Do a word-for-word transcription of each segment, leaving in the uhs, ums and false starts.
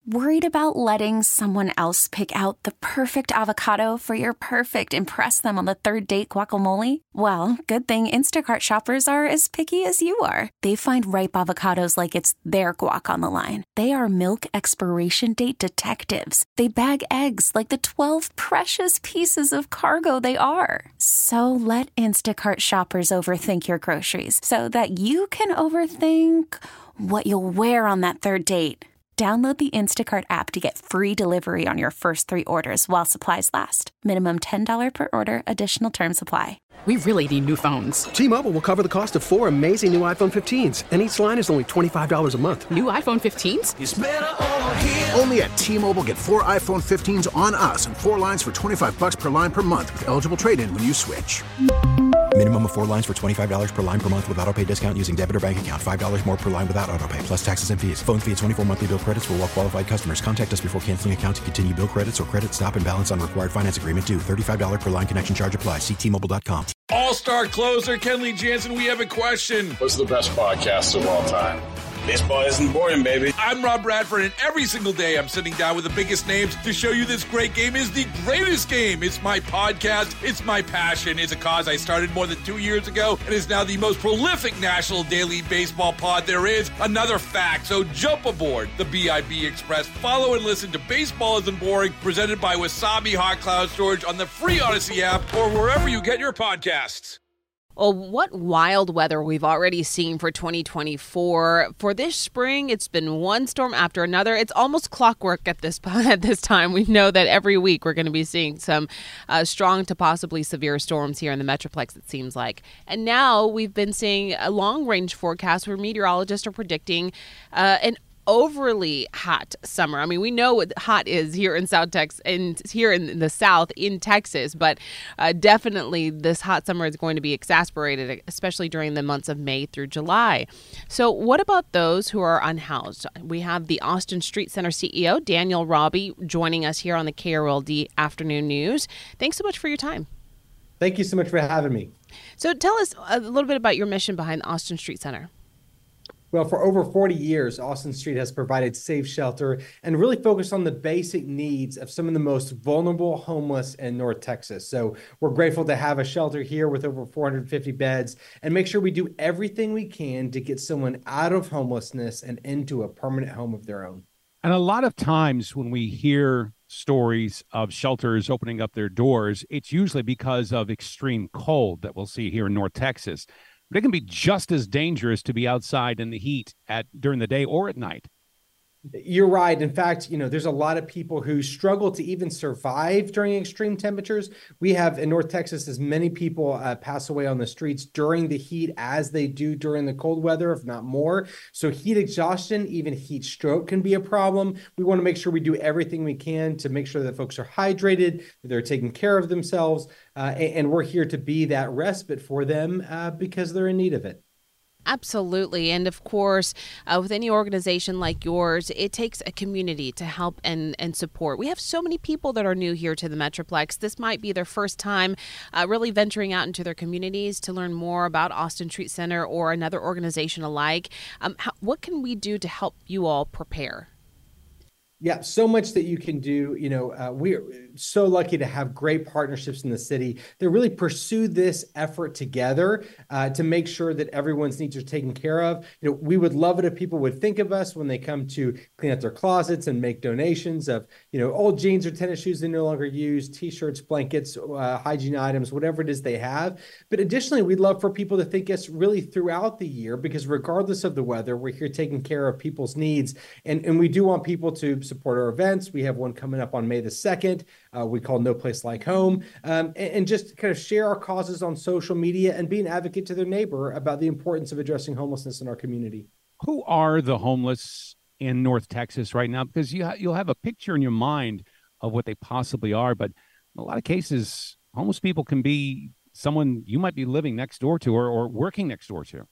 Worried about letting someone else pick out the perfect avocado for your perfect impress them on the third date guacamole? Well, good thing Instacart shoppers are as picky as you are. They find ripe avocados like it's their guac on the line. They are milk expiration date detectives. They bag eggs like the twelve precious pieces of cargo they are. So let Instacart shoppers overthink your groceries so that you can overthink what you'll wear on that third date. Download the Instacart app to get free delivery on your first three orders while supplies last. Minimum ten dollars per order. Additional terms apply. We really need new phones. T-Mobile will cover the cost of four amazing new iPhone fifteens, and each line is only twenty-five dollars a month. New iPhone fifteens? It's better over here. Only at T-Mobile, get four iPhone fifteens on us and four lines for twenty-five dollars per line per month with eligible trade-in when you switch. Minimum of four lines for twenty-five dollars per line per month with autopay discount using debit or bank account. five dollars more per line without autopay, plus taxes and fees. Phone fee at twenty-four monthly bill credits for well-qualified customers. Contact us before canceling account to continue bill credits or credit stop and balance on required finance agreement due. thirty-five dollars per line connection charge applies. See T Mobile dot com. All-star closer Kenley Jansen, we have a question. What's the best podcast of all time? Baseball isn't boring, baby. I'm Rob Bradford, and every single day I'm sitting down with the biggest names to show you this great game is the greatest game. It's my podcast. It's my passion. It's a cause I started more than two years ago and is now the most prolific national daily baseball pod there is. Another fact, so jump aboard the B I B Express. Follow and listen to Baseball Isn't Boring, presented by Wasabi Hot Cloud Storage on the free Odyssey app or wherever you get your podcasts. Well, what wild weather we've already seen for twenty twenty-four. For this spring, it's been one storm after another. It's almost clockwork at this at this time. We know that every week we're going to be seeing some uh, strong to possibly severe storms here in the Metroplex, it seems like. And now we've been seeing a long-range forecast where meteorologists are predicting uh, an overly hot summer. I mean, we know what hot is here in South Texas and here in the South in Texas, but uh, definitely this hot summer is going to be exasperated, especially during the months of May through July. So what about those who are unhoused? We have the Austin Street Center C E O, Daniel Robbie, joining us here on the K R L D Afternoon News. Thanks so much for your time. Thank you so much for having me. So tell us a little bit about your mission behind the Austin Street Center. Well, for over forty years, Austin Street has provided safe shelter and really focused on the basic needs of some of the most vulnerable homeless in North Texas. So we're grateful to have a shelter here with over four hundred fifty beds and make sure we do everything we can to get someone out of homelessness and into a permanent home of their own. And a lot of times when we hear stories of shelters opening up their doors, it's usually because of extreme cold that we'll see here in North Texas. But it can be just as dangerous to be outside in the heat at during the day or at night. You're right. In fact, you know, there's a lot of people who struggle to even survive during extreme temperatures. We have in North Texas as many people uh, pass away on the streets during the heat as they do during the cold weather, if not more. So heat exhaustion, even heat stroke can be a problem. We want to make sure we do everything we can to make sure that folks are hydrated, that they're taking care of themselves, uh, and, and we're here to be that respite for them uh, because they're in need of it. Absolutely. And of course, uh, with any organization like yours, it takes a community to help and, and support. We have so many people that are new here to the Metroplex. This might be their first time uh, really venturing out into their communities to learn more about Austin Street Center or another organization alike. Um, how, what can we do to help you all prepare? Yeah, so much that you can do. You know, uh, we're so lucky to have great partnerships in the city that really pursue this effort together uh, to make sure that everyone's needs are taken care of. You know, we would love it if people would think of us when they come to clean out their closets and make donations of, you know, old jeans or tennis shoes they no longer use, T-shirts, blankets, uh, hygiene items, whatever it is they have. But additionally, we'd love for people to think us really throughout the year, because regardless of the weather, we're here taking care of people's needs. And, and we do want people to support our events. We have one coming up on May the second. Uh, we call No Place Like Home, um, and, and just kind of share our causes on social media and be an advocate to their neighbor about the importance of addressing homelessness in our community. Who are the homeless in North Texas right now? Because you ha- you'll have a picture in your mind of what they possibly are, but in a lot of cases, homeless people can be someone you might be living next door to or, or working next door to.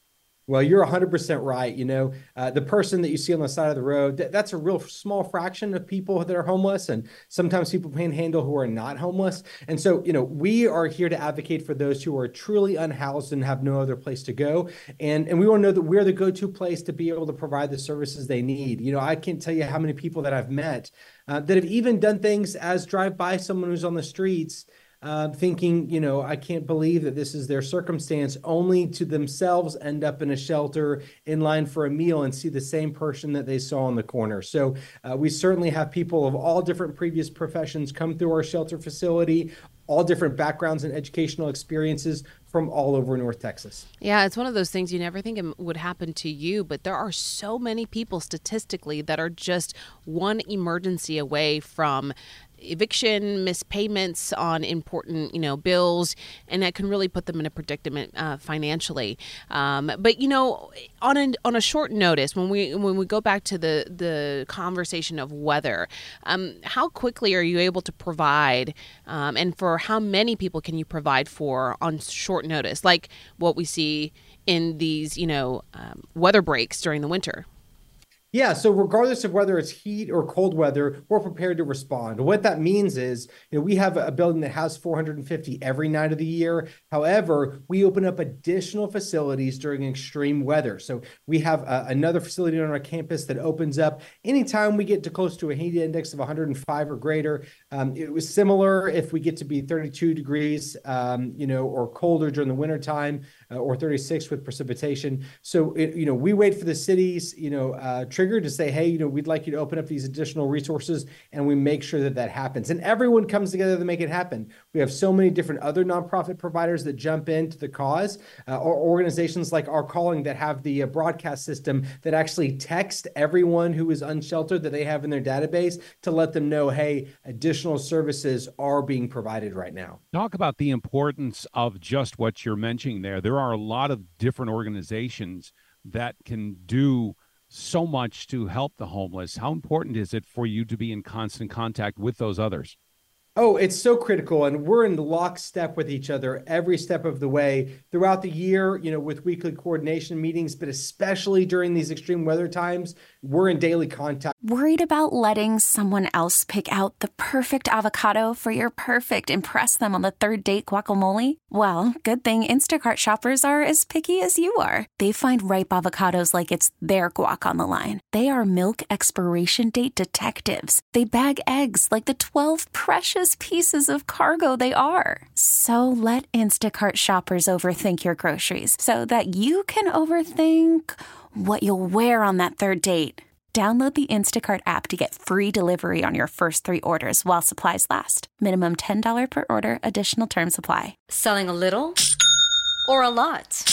Well, you're one hundred percent right. You know, uh, the person that you see on the side of the road, th- that's a real small fraction of people that are homeless, and sometimes people panhandle who are not homeless. And so, you know, we are here to advocate for those who are truly unhoused and have no other place to go. And, and we want to know that we're the go-to place to be able to provide the services they need. You know, I can't tell you how many people that I've met uh, that have even done things as drive by someone who's on the streets, Uh, thinking, you know, I can't believe that this is their circumstance, only to themselves end up in a shelter in line for a meal and see the same person that they saw in the corner. So uh, we certainly have people of all different previous professions come through our shelter facility, all different backgrounds and educational experiences from all over North Texas. Yeah, it's one of those things you never think it would happen to you, but there are so many people statistically that are just one emergency away from eviction, missed payments on important, you know, bills, and that can really put them in a predicament uh, financially. Um, but you know, on a on a short notice, when we when we go back to the the conversation of weather, um, how quickly are you able to provide, um, and for how many people can you provide for on short notice, like what we see in these, you know, um, weather breaks during the winter? Yeah, so regardless of whether it's heat or cold weather, we're prepared to respond. What that means is, you know, we have a building that has four hundred fifty every night of the year. However, we open up additional facilities during extreme weather. So we have uh, another facility on our campus that opens up anytime we get to close to a heat index of one hundred five or greater. Um, it was similar if we get to be thirty-two degrees, um, you know, or colder during the wintertime, uh, or thirty-six with precipitation. So, it, you know, we wait for the cities, you know, uh, to say, hey, you know, we'd like you to open up these additional resources, and we make sure that that happens. And everyone comes together to make it happen. We have so many different other nonprofit providers that jump into the cause, uh, or organizations like Our Calling that have the uh, broadcast system that actually text everyone who is unsheltered that they have in their database to let them know, hey, additional services are being provided right now. Talk about the importance of just what you're mentioning there. There are a lot of different organizations that can do so much to help the homeless. How important is it for you to be in constant contact with those others? Oh, it's so critical, and we're in lockstep with each other every step of the way throughout the year, you know, with weekly coordination meetings, but especially during these extreme weather times, we're in daily contact. Worried about letting someone else pick out the perfect avocado for your perfect impress them on the third date guacamole? Well, good thing Instacart shoppers are as picky as you are. They find ripe avocados like it's their guac on the line. They are milk expiration date detectives. They bag eggs like the twelve precious pieces of cargo they are. So let Instacart shoppers overthink your groceries so that you can overthink what you'll wear on that third date. Download the Instacart app to get free delivery on your first three orders while supplies last. Minimum ten dollars per order. Additional terms apply. Selling a little or a lot?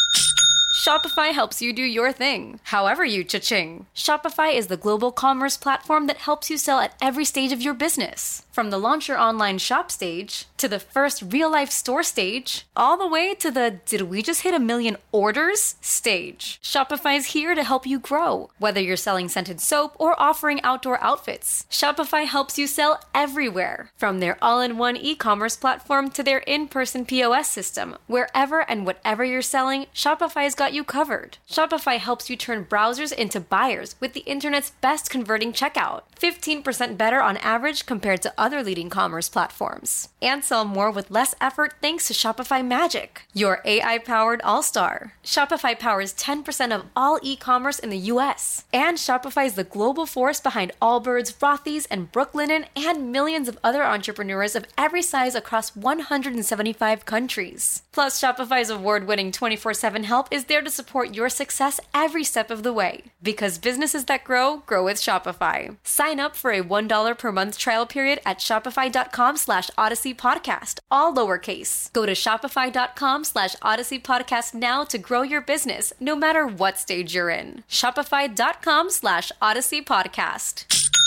Shopify helps you do your thing, however you cha-ching. Shopify is the global commerce platform that helps you sell at every stage of your business. From the launch your online shop stage, to the first real-life store stage, all the way to the did we just hit a million orders stage. Shopify is here to help you grow. Whether you're selling scented soap or offering outdoor outfits, Shopify helps you sell everywhere. From their all-in-one e-commerce platform to their in-person P O S system, wherever and whatever you're selling, Shopify's got you covered. Shopify helps you turn browsers into buyers with the internet's best converting checkout. fifteen percent better on average compared to other leading commerce platforms. And sell more with less effort thanks to Shopify Magic, your A I-powered all-star. Shopify powers ten percent of all e-commerce in the U S. And Shopify is the global force behind Allbirds, Rothy's, and Brooklinen, and millions of other entrepreneurs of every size across one hundred seventy-five countries. Plus, Shopify's award-winning twenty-four seven help is there to support your success every step of the way. Because businesses that grow, grow with Shopify. Sign up for a one dollar per month trial period at shopify.com slash Odyssey Podcast, all lowercase. Go to shopify.com slash Odyssey Podcast now to grow your business, no matter what stage you're in. Shopify.com slash Odyssey Podcast.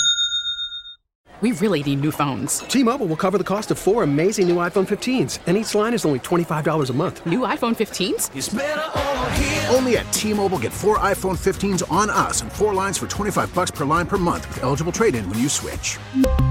We really need new phones. T-Mobile will cover the cost of four amazing new iPhone fifteens, and each line is only twenty-five dollars a month. New iPhone fifteens? It's better over here. Only at T-Mobile, get four iPhone fifteens on us and four lines for twenty-five bucks per line per month with eligible trade-in when you switch.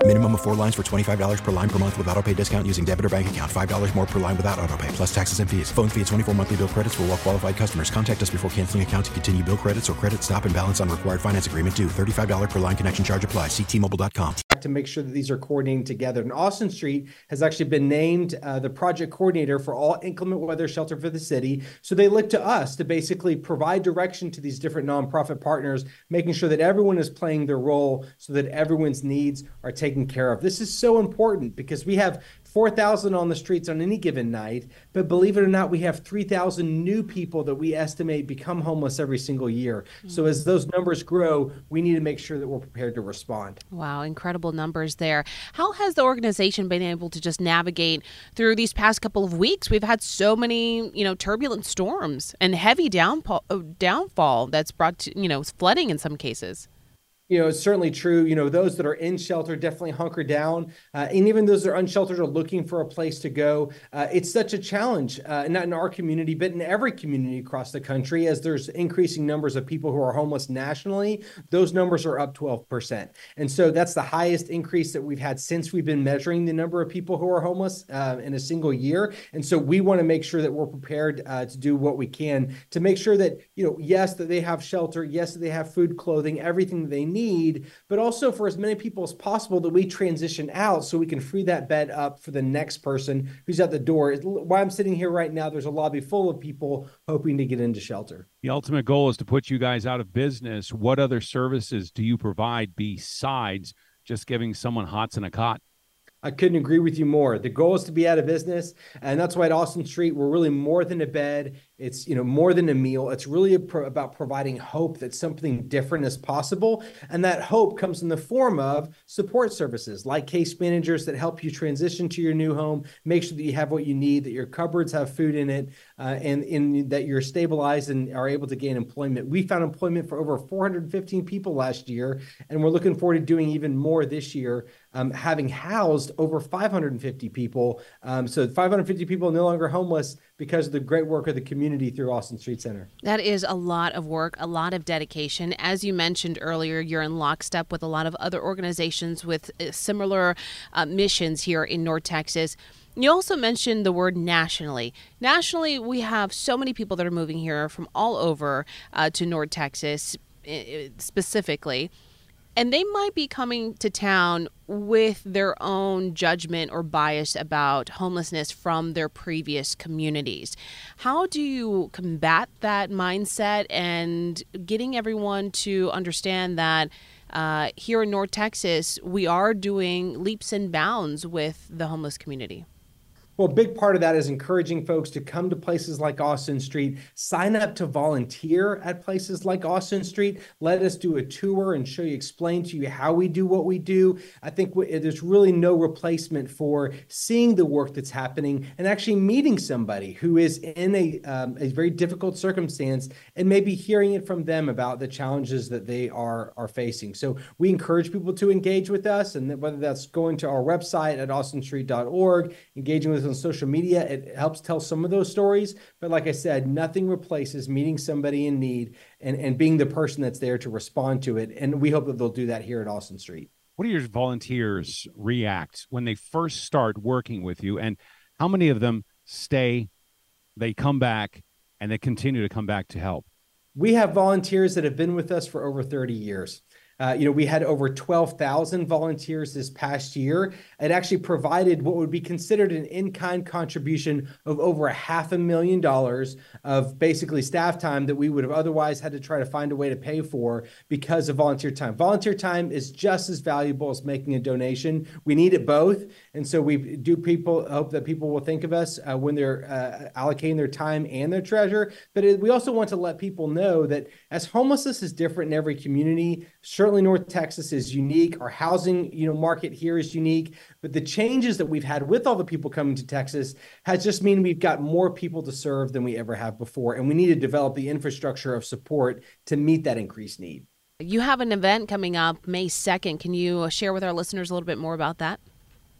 Minimum of four lines for twenty-five dollars per line per month with autopay discount using debit or bank account. five dollars more per line without autopay, plus taxes and fees. Phone fee at twenty-four monthly bill credits for well-qualified customers. Contact us before canceling account to continue bill credits or credit stop and balance on required finance agreement due. thirty-five dollars per line connection charge applies. See T Mobile dot com. To make sure that these are coordinating together. And Austin Street has actually been named uh, the project coordinator for all inclement weather shelter for the city. So they look to us to basically provide direction to these different nonprofit partners, making sure that everyone is playing their role so that everyone's needs are taken care of. This is so important because we have four thousand on the streets on any given night, but believe it or not, we have three thousand new people that we estimate become homeless every single year. Mm-hmm. So as those numbers grow, we need to make sure that we're prepared to respond. Wow, incredible numbers there. How has the organization been able to just navigate through these past couple of weeks? We've had so many, you know, turbulent storms and heavy downfall, downfall that's brought to, you know, flooding in some cases. You know, it's certainly true. You know, those that are in shelter definitely hunker down. Uh, and even those that are unsheltered are looking for a place to go. Uh, it's such a challenge, uh, not in our community, but in every community across the country, as there's increasing numbers of people who are homeless nationally. Those numbers are up twelve percent. And so that's the highest increase that we've had since we've been measuring the number of people who are homeless uh, in a single year. And so we want to make sure that we're prepared uh, to do what we can to make sure that, you know, yes, that they have shelter, yes, that they have food, clothing, everything that they need. Need, but also for as many people as possible that we transition out so we can free that bed up for the next person who's at the door. While I'm sitting here right now, there's a lobby full of people hoping to get into shelter. The ultimate goal is to put you guys out of business. What other services do you provide besides just giving someone hots in a cot? I couldn't agree with you more. The goal is to be out of business. And that's why at Austin Street, we're really more than a bed. It's, you know, more than a meal. It's really a pro- about providing hope that something different is possible. And that hope comes in the form of support services like case managers that help you transition to your new home, make sure that you have what you need, that your cupboards have food in it, uh, and, and that you're stabilized and are able to gain employment. We found employment for over four hundred fifteen people last year, and we're looking forward to doing even more this year, um, having housed over five hundred fifty people. Um, so five hundred fifty people no longer homeless because of the great work of the community through Austin Street Center. That is a lot of work, a lot of dedication. As you mentioned earlier, you're in lockstep with a lot of other organizations with similar uh, missions here in North Texas. You also mentioned the word nationally. Nationally, we have so many people that are moving here from all over uh, to North Texas specifically. And they might be coming to town with their own judgment or bias about homelessness from their previous communities. How do you combat that mindset and getting everyone to understand that uh, here in North Texas, we are doing leaps and bounds with the homeless community? Well, a big part of that is encouraging folks to come to places like Austin Street, sign up to volunteer at places like Austin Street. Let us do a tour and show you, explain to you how we do what we do. I think there's really no replacement for seeing the work that's happening and actually meeting somebody who is in a, um, a very difficult circumstance and maybe hearing it from them about the challenges that they are, are facing. So we encourage people to engage with us, and whether that's going to our website at austin street dot org, engaging with us on social media, it helps tell some of those stories. But like I said, nothing replaces meeting somebody in need and, and being the person that's there to respond to it. And we hope that they'll do that here at Austin Street. What do your volunteers react when they first start working with you? And how many of them stay, they come back, and they continue to come back to help? We have volunteers that have been with us for over thirty years. Uh, you know, we had over twelve thousand volunteers this past year. It actually provided what would be considered an in-kind contribution of over a half a million dollars of basically staff time that we would have otherwise had to try to find a way to pay for because of volunteer time. Volunteer time is just as valuable as making a donation. We need it both. And so we do people hope that people will think of us uh, when they're uh, allocating their time and their treasure. But it, we also want to let people know that as homelessness is different in every community, certainly North Texas is unique. Our housing, you know, market here is unique, but the changes that we've had with all the people coming to Texas has just mean we've got more people to serve than we ever have before, and we need to develop the infrastructure of support to meet that increased need. You have an event coming up May second. Can you share with our listeners a little bit more about that?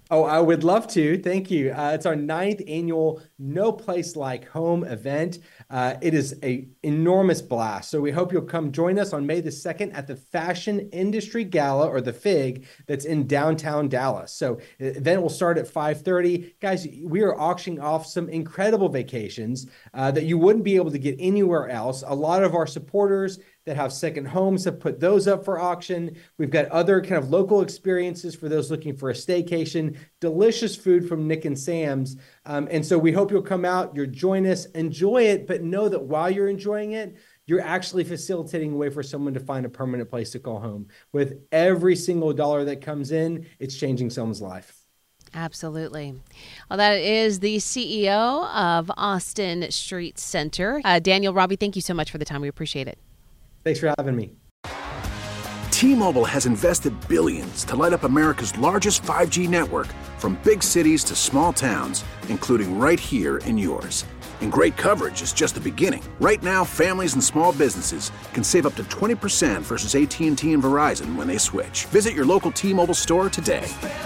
Oh, I would love to. Thank you. Uh, it's our ninth annual No Place Like Home event. Uh, it is an enormous blast. So we hope you'll come join us on May the second at the Fashion Industry Gala, or the FIG, that's in downtown Dallas. So the event will start at five thirty. Guys, we are auctioning off some incredible vacations uh, that you wouldn't be able to get anywhere else. A lot of our supporters that have second homes have put those up for auction. We've got other kind of local experiences for those looking for a staycation, delicious food from Nick and Sam's. Um, and so we hope you'll come out, you'll join us, enjoy it, but know that while you're enjoying it, you're actually facilitating a way for someone to find a permanent place to call home. With every single dollar that comes in, it's changing someone's life. Absolutely. Well, that is the C E O of Austin Street Center. Uh, Daniel, Robbie, thank you so much for the time. We appreciate it. Thanks for having me. T-Mobile has invested billions to light up America's largest five G network, from big cities to small towns, including right here in yours. And great coverage is just the beginning. Right now, families and small businesses can save up to twenty percent versus A T and T and Verizon when they switch. Visit your local T-Mobile store today.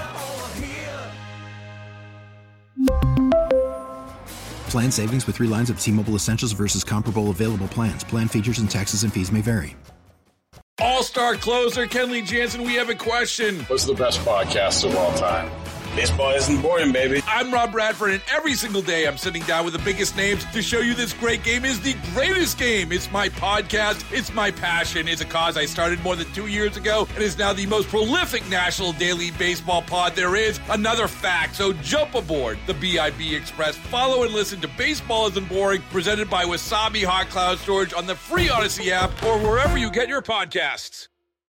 Plan savings with three lines of T-Mobile Essentials versus comparable available plans. Plan features and taxes and fees may vary. All-star closer Kenley Jansen, we have a question. What's the best podcast of all time? Baseball isn't boring, baby. I'm Rob Bradford, and every single day I'm sitting down with the biggest names to show you this great game is the greatest game. It's my podcast. It's my passion. It's a cause I started more than two years ago and is now the most prolific national daily baseball pod there is. Another fact, so jump aboard the B I B Express. Follow and listen to Baseball Isn't Boring, presented by Wasabi Hot Cloud Storage on the free Odyssey app or wherever you get your podcasts.